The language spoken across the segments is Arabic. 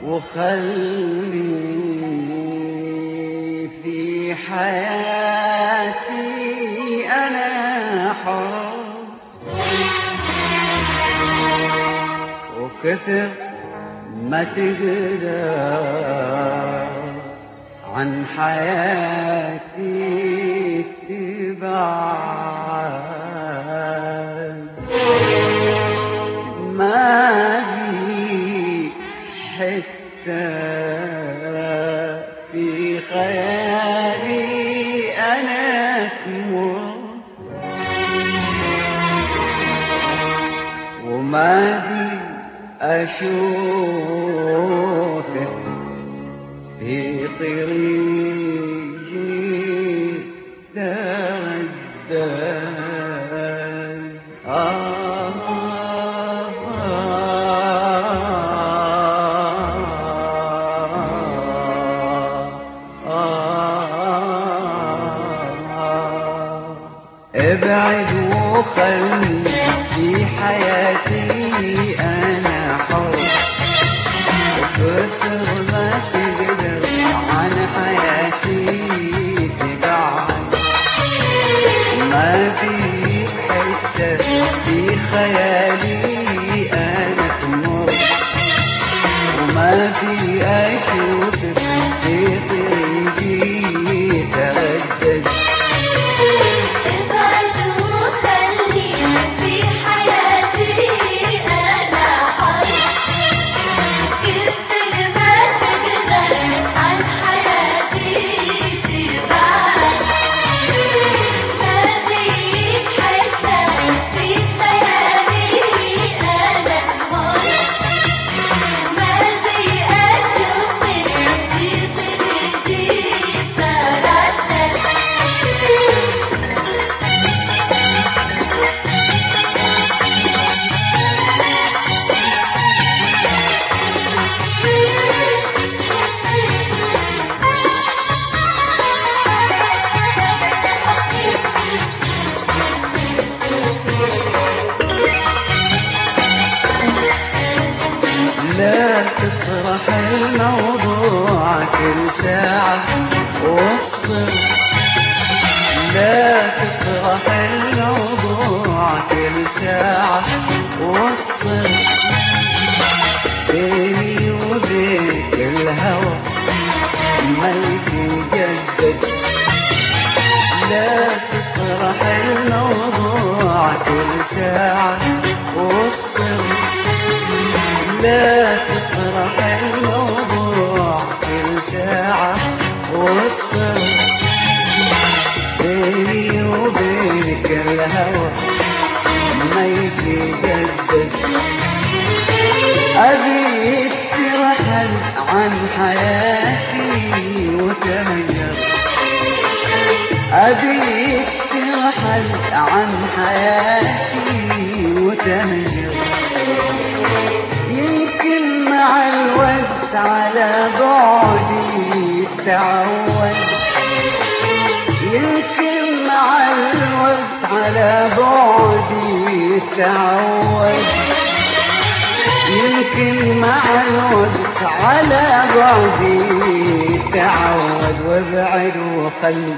وخلي في حياتي أنا حر، وكثر ما تقدر عن حياتي تبعد. ما بي حتى في خيالي أنا تمر، وما بي أشوفك في طريقي تردد. ابعد وخلي في حياتي أنا حر، وكثر ما تقدر عن حياتي تبعد. ما بيك حتى في خيالي أنا تمر، وما بي أشوفك في طريقي تردد. لا تطرح الموضوع كل ساعة وافصل، لا تطرح الموضوع كل ساعة وافصل. بيني وبينك الهوى ما يتجدد. لا تطرح الموضوع كل ساعة وافصل، لا تطرح الموضوع كل ساعة وافصل. بيني وبينك الهوى ما يتجدد. أبيك ترحل عن حياتي وتهجر، أبيك ترحل عن حياتي وتهجر. يمكن مع الوقت على بعدي تعود، يمكن مع الوقت على بعدي تعود، يمكن مع الوقت على بعدي تعود. وابعد وخلي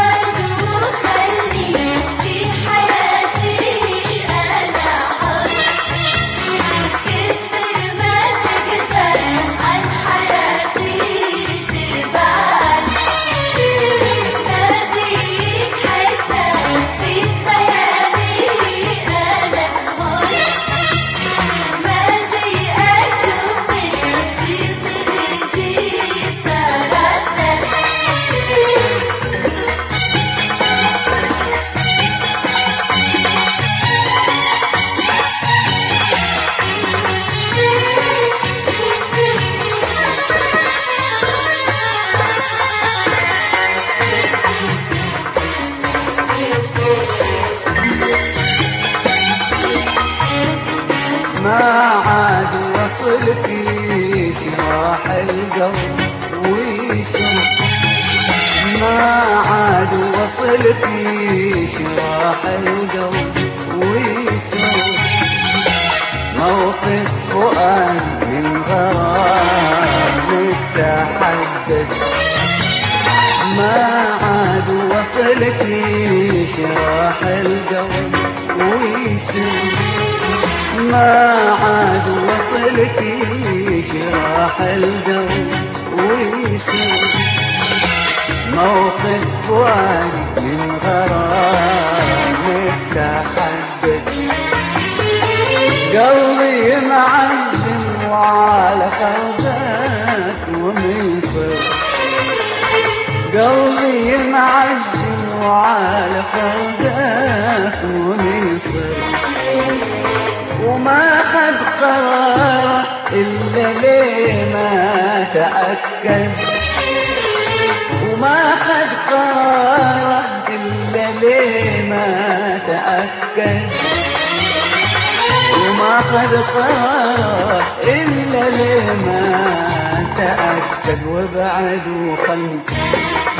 ما عاد وصلتيش راح القلب ويسوق، ما عاد وصلتيش راح القلب ويسوق. موقف فؤاد من غرام تحدد ما عاد وصلك شراح القلب ويسر ما عاد وصلك شراح القلب ويسر موقف فؤادي من غرامك تحدد قلبي معزم وعلى خلقك وميصر قلبي معزم وعلى خلقك وميصر وما خد قراره إلا ليه ما تأكد وما خد قراره إلا ليه ما تأكد وما خد قراره إلا ليه ما تأكد وبعد وخلني